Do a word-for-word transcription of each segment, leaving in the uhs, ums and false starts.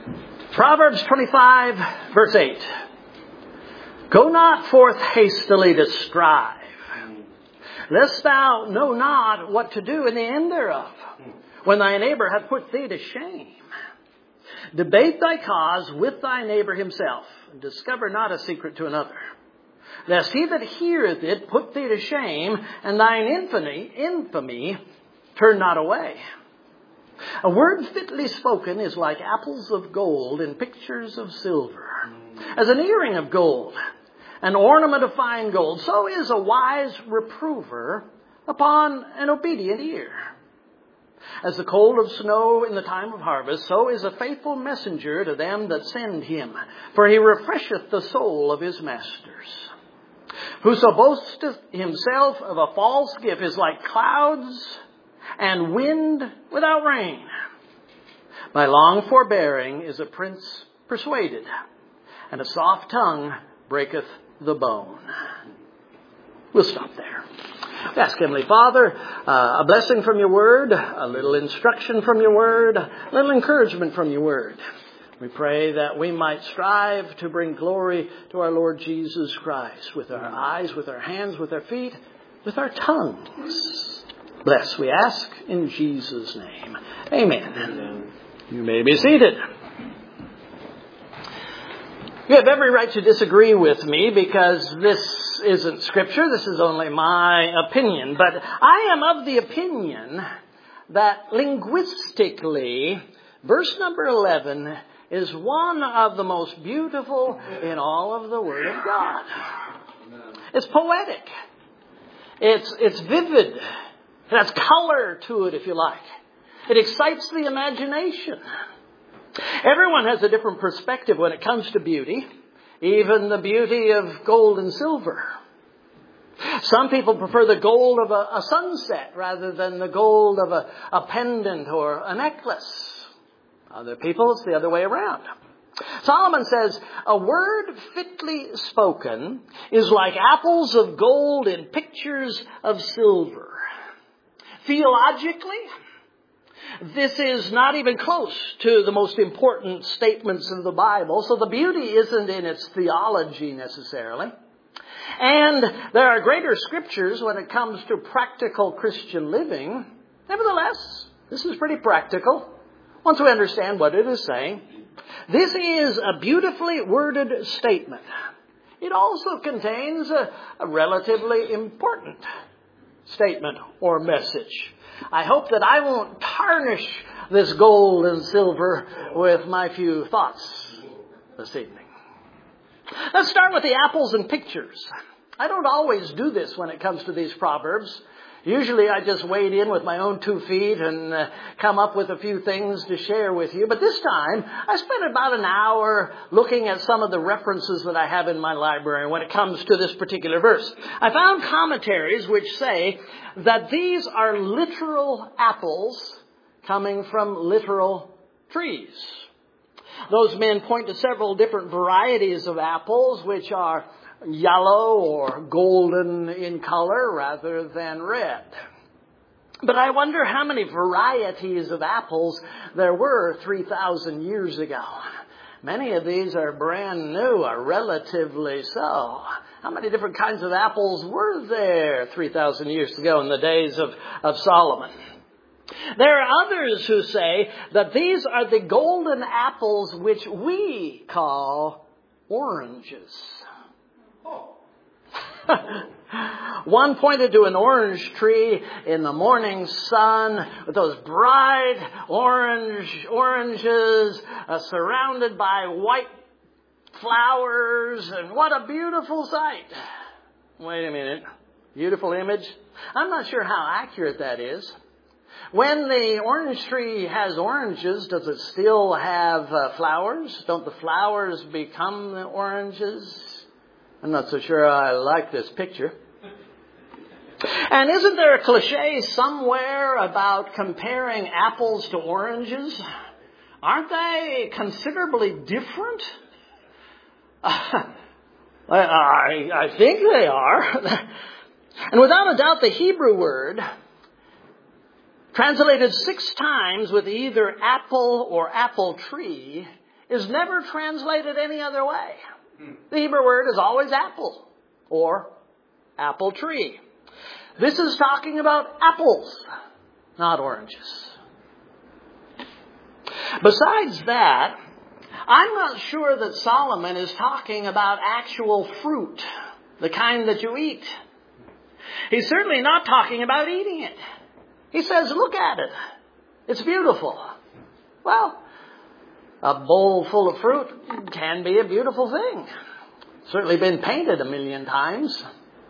Proverbs twenty-five, verse eight. Go not forth hastily to strive, lest thou know not what to do in the end thereof, when thy neighbor hath put thee to shame. Debate thy cause with thy neighbor himself, and discover not a secret to another, lest he that heareth it put thee to shame, and thine infamy, infamy turn not away. A word fitly spoken is like apples of gold in pictures of silver. As an earring of gold, an ornament of fine gold, so is a wise reprover upon an obedient ear. As the cold of snow in the time of harvest, so is a faithful messenger to them that send him. For he refresheth the soul of his masters. Whoso boasteth himself of a false gift is like clouds and wind without rain. By long forbearing is a prince persuaded, and a soft tongue breaketh the bone. We'll stop there. Ask Heavenly Father, uh, a blessing from your word, a little instruction from your word, a little encouragement from your word. We pray that we might strive to bring glory to our Lord Jesus Christ with our eyes, with our hands, with our feet, with our tongues. Bless, we ask, in Jesus' name. Amen. Amen. You may be seated. You have every right to disagree with me because this isn't Scripture. This is only my opinion. But I am of the opinion that linguistically, verse number eleven is one of the most beautiful in all of the Word of God. It's poetic. It's, it's vivid. It has color to it, if you like. It excites the imagination. Everyone has a different perspective when it comes to beauty, even the beauty of gold and silver. Some people prefer the gold of a, a sunset rather than the gold of a, a pendant or a necklace. Other people, it's the other way around. Solomon says, a word fitly spoken is like apples of gold in pictures of silver. Theologically, this is not even close to the most important statements of the Bible. So the beauty isn't in its theology necessarily. And there are greater scriptures when it comes to practical Christian living. Nevertheless, this is pretty practical once we understand what it is saying. This is a beautifully worded statement. It also contains a, a relatively important statement or message. I hope that I won't tarnish this gold and silver with my few thoughts this evening. Let's start with the apples and pictures. I don't always do this when it comes to these proverbs. Usually I just wade in with my own two feet and uh, come up with a few things to share with you. But this time I spent about an hour looking at some of the references that I have in my library when it comes to this particular verse. I found commentaries which say that these are literal apples coming from literal trees. Those men point to several different varieties of apples which are yellow or golden in color rather than red. But I wonder how many varieties of apples there were three thousand years ago. Many of these are brand new, or relatively so. How many different kinds of apples were there three thousand years ago in the days of, of Solomon? There are others who say that these are the golden apples which we call oranges. One pointed to an orange tree in the morning sun with those bright orange oranges uh, surrounded by white flowers, and what a beautiful sight. Wait a minute. Beautiful image? I'm not sure how accurate that is. When the orange tree has oranges, does it still have uh, flowers? Don't the flowers become the oranges? I'm not so sure I like this picture. And isn't there a cliche somewhere about comparing apples to oranges? Aren't they considerably different? Uh, I, I think they are. And without a doubt, the Hebrew word, translated six times with either apple or apple tree, is never translated any other way. The Hebrew word is always apple or apple tree. This is talking about apples, not oranges. Besides that, I'm not sure that Solomon is talking about actual fruit, the kind that you eat. He's certainly not talking about eating it. He says, look at it. It's beautiful. Well, a bowl full of fruit can be a beautiful thing. Certainly been painted a million times.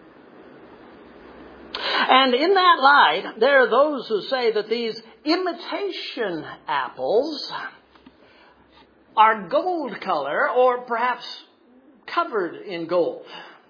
And in that light, there are those who say that these imitation apples are gold color or perhaps covered in gold.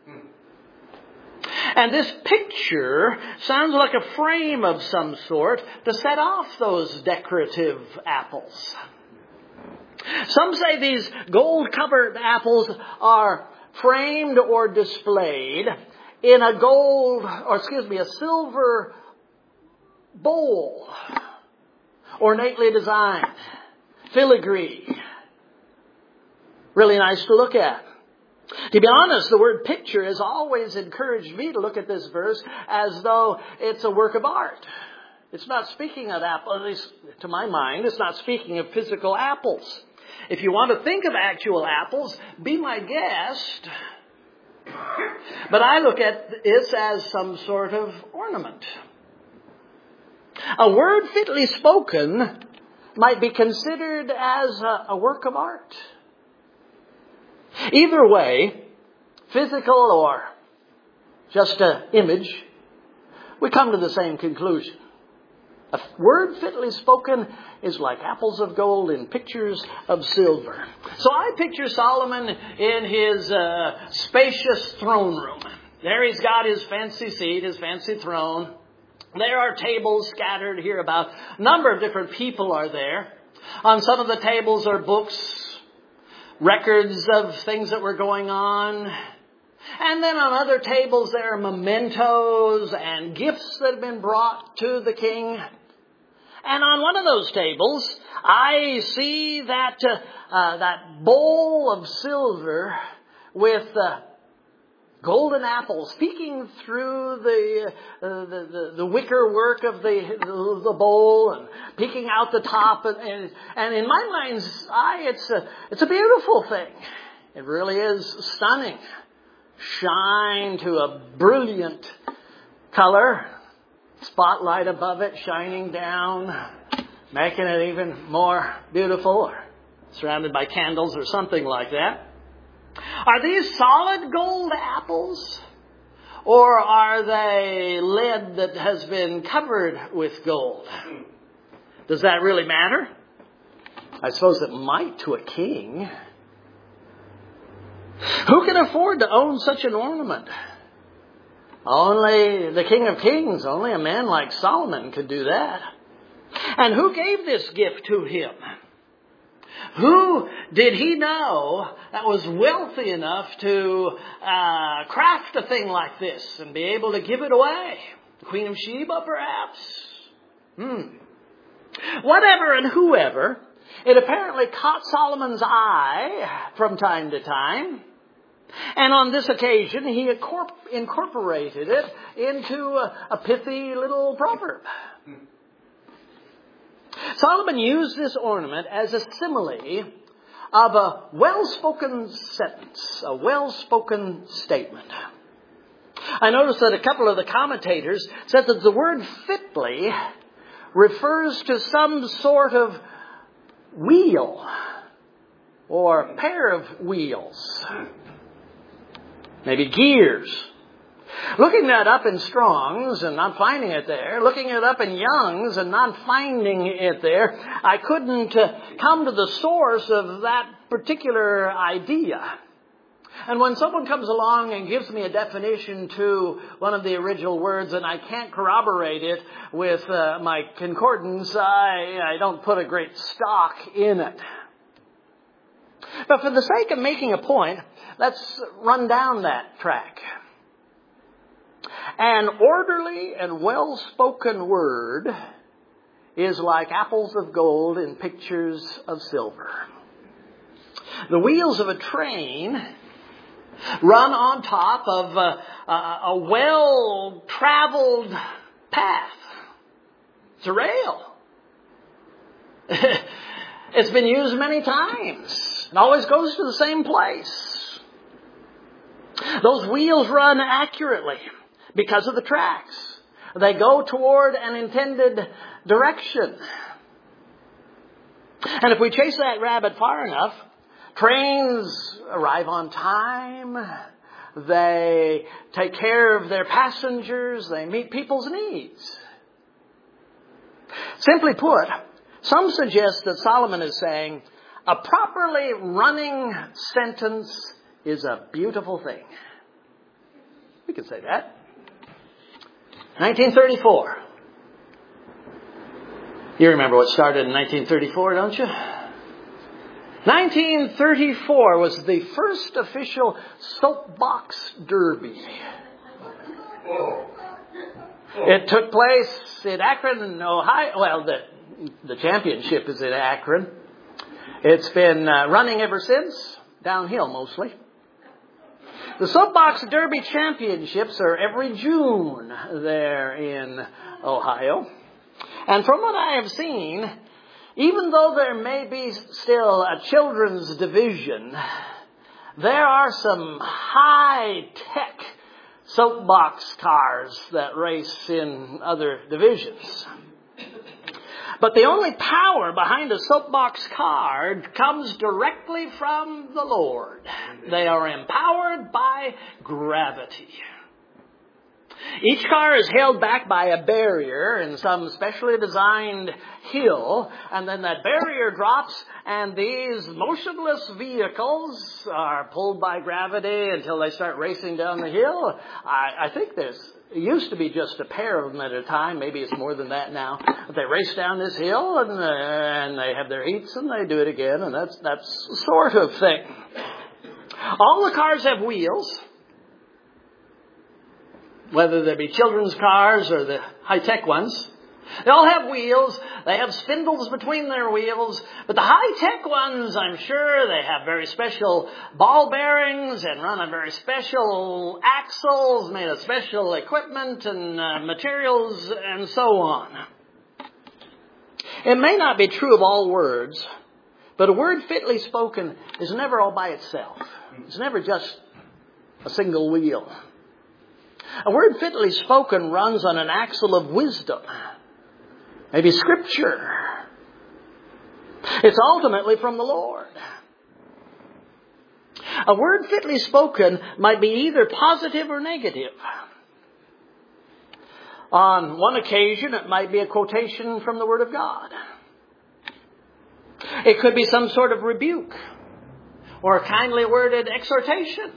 And this picture sounds like a frame of some sort to set off those decorative apples. Some say these gold-covered apples are framed or displayed in a gold, or excuse me, a silver bowl, ornately designed, filigree. Really nice to look at. To be honest, the word picture has always encouraged me to look at this verse as though it's a work of art. It's not speaking of apples, at least to my mind, it's not speaking of physical apples. If you want to think of actual apples, be my guest. But I look at this as some sort of ornament. A word fitly spoken might be considered as a, a work of art. Either way, physical or just an image, we come to the same conclusion. A word fitly spoken is like apples of gold in pictures of silver. So I picture Solomon in his uh, spacious throne room. There he's got his fancy seat, his fancy throne. There are tables scattered here about. A number of different people are there. On some of the tables are books, records of things that were going on. And then on other tables there are mementos and gifts that have been brought to the king. And on one of those tables, I see that uh, uh, that bowl of silver with uh, golden apples peeking through the, uh, the, the the wicker work of the, the the bowl and peeking out the top. And, and, and in my mind's eye, it's a, it's a beautiful thing. It really is stunning. Shine to a brilliant color. Spotlight above it shining down, making it even more beautiful, or surrounded by candles or something like that. Are these solid gold apples? Or are they lead that has been covered with gold? Does that really matter? I suppose it might to a king. Who can afford to own such an ornament? Only the King of Kings, only a man like Solomon could do that. And who gave this gift to him? Who did he know that was wealthy enough to uh, craft a thing like this and be able to give it away? The Queen of Sheba, perhaps? Hmm. Whatever and whoever, it apparently caught Solomon's eye from time to time. And on this occasion, he incorporated it into a, a pithy little proverb. Solomon used this ornament as a simile of a well-spoken sentence, a well-spoken statement. I noticed that a couple of the commentators said that the word fitly refers to some sort of wheel or pair of wheels. Maybe gears. Looking that up in Strong's and not finding it there, looking it up in Young's and not finding it there, I couldn't uh, come to the source of that particular idea. And when someone comes along and gives me a definition to one of the original words and I can't corroborate it with uh, my concordance, I, I don't put a great stock in it. But for the sake of making a point, let's run down that track. An orderly and well-spoken word is like apples of gold in pictures of silver. The wheels of a train run on top of a, a, a well-traveled path. It's a rail. It's been used many times. It always goes to the same place. Those wheels run accurately because of the tracks. They go toward an intended direction. And if we chase that rabbit far enough, trains arrive on time. They take care of their passengers. They meet people's needs. Simply put, some suggest that Solomon is saying, a properly running sentence is a beautiful thing. We can say that. nineteen thirty-four. You remember what started in nineteen thirty-four, don't you? nineteen thirty-four was the first official soapbox derby. It took place in Akron, Ohio. Well, the, the championship is in Akron. It's been uh, running ever since, downhill mostly. The Soapbox Derby Championships are every June there in Ohio. And from what I have seen, even though there may be still a children's division, there are some high-tech soapbox cars that race in other divisions. But the only power behind a soapbox car comes directly from the Lord. They are empowered by gravity. Each car is held back by a barrier in some specially designed hill, and then that barrier drops, and these motionless vehicles are pulled by gravity until they start racing down the hill. I, I think there's it used to be just a pair of them at a time. Maybe it's more than that now. But they race down this hill, and, uh, and they have their heats, and they do it again, and that's that's the sort of thing. All the cars have wheels. Whether they be children's cars or the high-tech ones. They all have wheels. They have spindles between their wheels. But the high-tech ones, I'm sure, they have very special ball bearings and run on very special axles made of special equipment and uh, materials and so on. It may not be true of all words, but a word fitly spoken is never all by itself. It's never just a single wheel. A word fitly spoken runs on an axle of wisdom, maybe Scripture. It's ultimately from the Lord. A word fitly spoken might be either positive or negative. On one occasion, it might be a quotation from the Word of God. It could be some sort of rebuke or a kindly worded exhortation.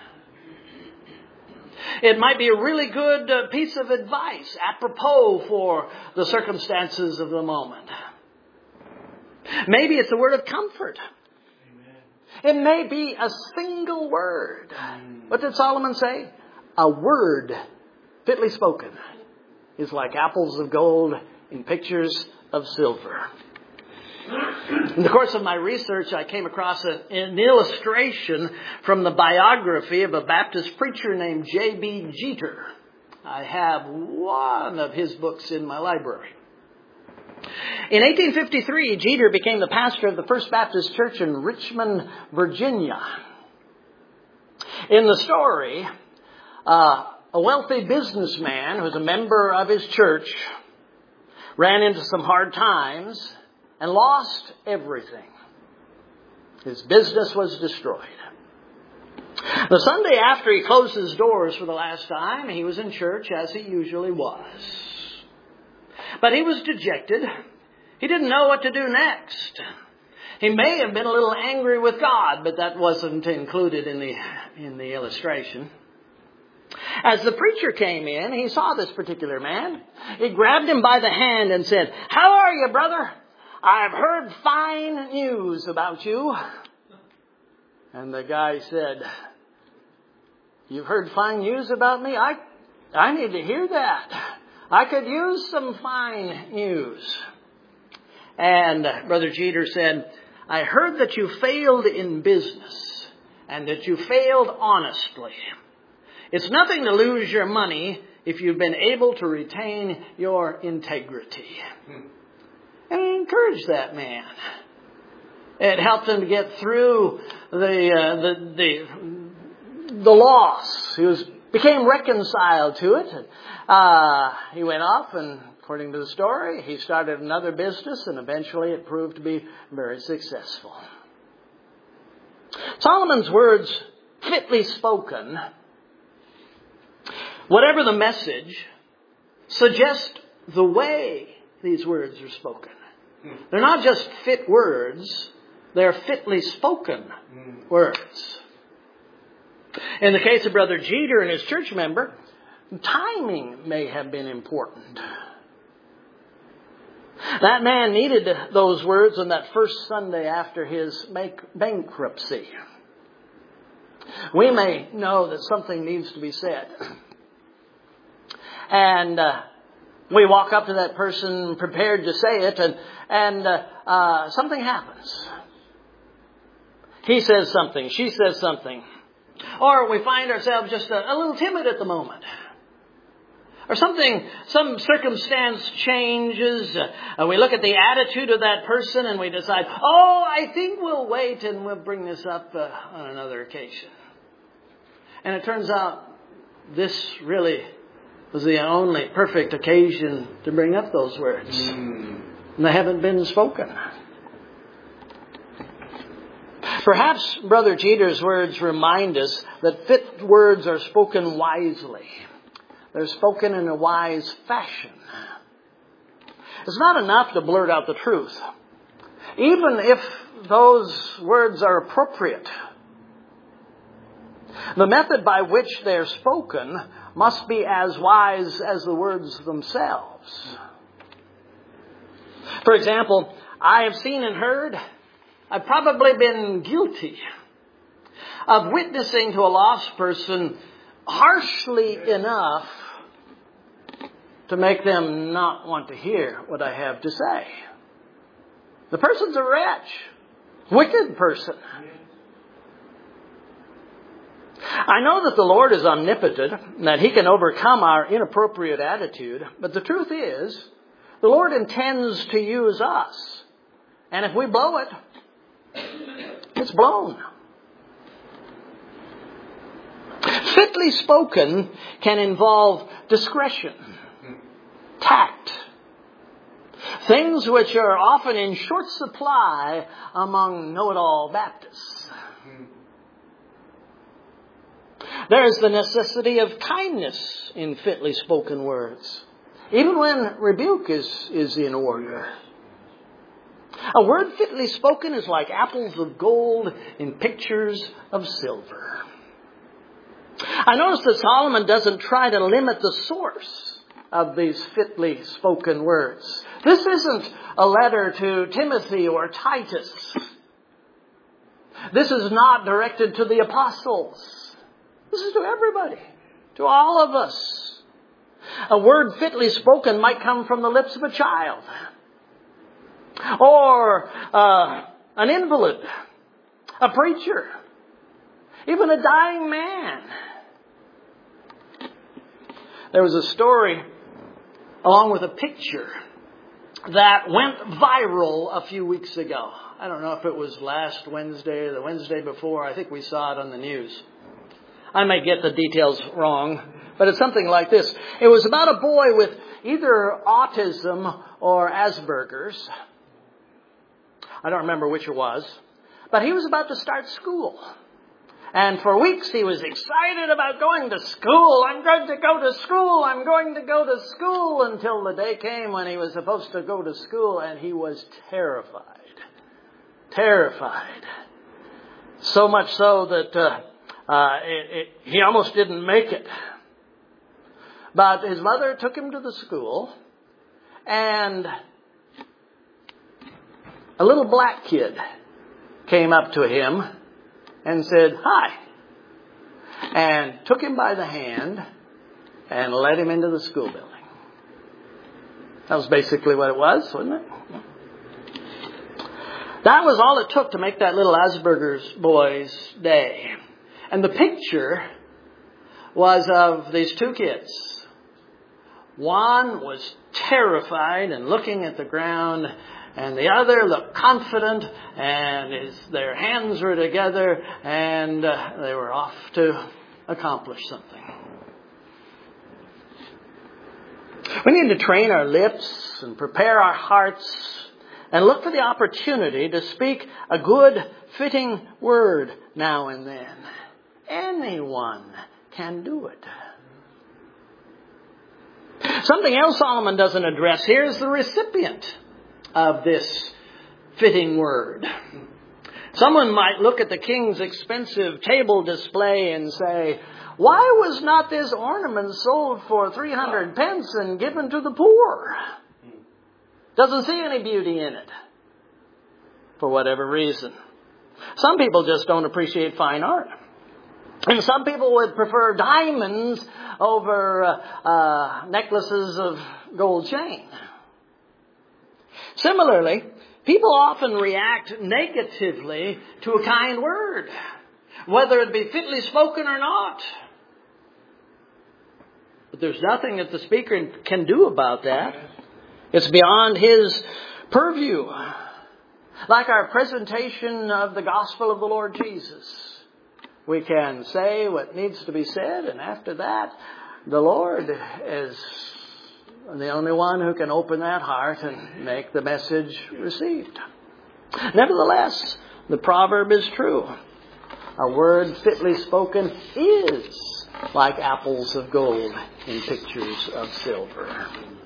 It might be a really good uh, piece of advice, apropos for the circumstances of the moment. Maybe it's a word of comfort. Amen. It may be a single word. Mm. What did Solomon say? A word fitly spoken is like apples of gold in pictures of silver. In the course of my research, I came across a, an illustration from the biography of a Baptist preacher named J B Jeter. I have one of his books in my library. In eighteen fifty-three, Jeter became the pastor of the First Baptist Church in Richmond, Virginia. In the story, uh, a wealthy businessman who was a member of his church ran into some hard times and lost everything. His business was destroyed. The Sunday after he closed his doors for the last time, he was in church as he usually was. But he was dejected. He didn't know what to do next. He may have been a little angry with God, but that wasn't included in the, in the illustration. As the preacher came in, he saw this particular man. He grabbed him by the hand and said, "How are you, brother? I've heard fine news about you." And the guy said, "You've heard fine news about me? I, I need to hear that. I could use some fine news." And Brother Jeter said, I heard that you failed in business and that you failed honestly. It's nothing to lose your money if you've been able to retain your integrity. Hmm. And encourage that man. It helped him to get through the uh, the the the loss. He was became reconciled to it. Uh, he went off, and according to the story, he started another business, and eventually it proved to be very successful. Solomon's words, fitly spoken, whatever the message, suggest the way these words are spoken. They're not just fit words, they're fitly spoken words. In the case of Brother Jeter and his church member, timing may have been important. That man needed those words on that first Sunday after his bankruptcy. We may know that something needs to be said. And uh, we walk up to that person prepared to say it, and, and uh, uh, something happens. He says something, she says something. Or we find ourselves just a, a little timid at the moment. Or something, some circumstance changes. Uh, we look at the attitude of that person and we decide, oh, I think we'll wait and we'll bring this up uh, on another occasion. And it turns out this really was the only perfect occasion to bring up those words. Mm. And they haven't been spoken. Perhaps Brother Jeter's words remind us that fit words are spoken wisely. They're spoken in a wise fashion. It's not enough to blurt out the truth, even if those words are appropriate. The method by which they're spoken must be as wise as the words themselves. For example, I have seen and heard, I've probably been guilty of witnessing to a lost person harshly enough to make them not want to hear what I have to say. The person's a wretch, wicked person. I know that the Lord is omnipotent and that He can overcome our inappropriate attitude, but the truth is, the Lord intends to use us. And if we blow it, it's blown. Fitly spoken can involve discretion, tact, things which are often in short supply among know-it-all Baptists. There is the necessity of kindness in fitly spoken words, even when rebuke is, is in order. A word fitly spoken is like apples of gold in pictures of silver. I notice that Solomon doesn't try to limit the source of these fitly spoken words. This isn't a letter to Timothy or Titus. This is not directed to the apostles. This is to everybody, to all of us. A word fitly spoken might come from the lips of a child, or uh, an invalid, a preacher, even a dying man. There was a story along with a picture that went viral a few weeks ago. I don't know if it was last Wednesday or the Wednesday before. I think we saw it on the news. I may get the details wrong, but it's something like this. It was about a boy with either autism or Asperger's. I don't remember which it was. But he was about to start school. And for weeks he was excited about going to school. I'm going to go to school. I'm going to go to school. Until the day came when he was supposed to go to school, and he was terrified. Terrified. So much so that uh, uh, it, it, he almost didn't make it. But his mother took him to the school, and a little black kid came up to him and said, "Hi," and took him by the hand and led him into the school building. That was basically what it was, wasn't it? That was all it took to make that little Asperger's boy's day. And the picture was of these two kids. One was terrified and looking at the ground, and the other looked confident, and his, their hands were together, and uh, they were off to accomplish something. We need to train our lips and prepare our hearts and look for the opportunity to speak a good, fitting word now and then. Anyone can do it. Something else Solomon doesn't address here is the recipient of this fitting word. Someone might look at the king's expensive table display and say, why was not this ornament sold for three hundred pence and given to the poor? Doesn't see any beauty in it. For whatever reason. Some people just don't appreciate fine art. And some people would prefer diamonds over uh, uh, necklaces of gold chain. Similarly, people often react negatively to a kind word, whether it be fitly spoken or not. But there's nothing that the speaker can do about that. It's beyond his purview. Like our presentation of the gospel of the Lord Jesus. We can say what needs to be said, and after that, the Lord is the only one who can open that heart and make the message received. Nevertheless, the proverb is true. A word fitly spoken is like apples of gold in pictures of silver.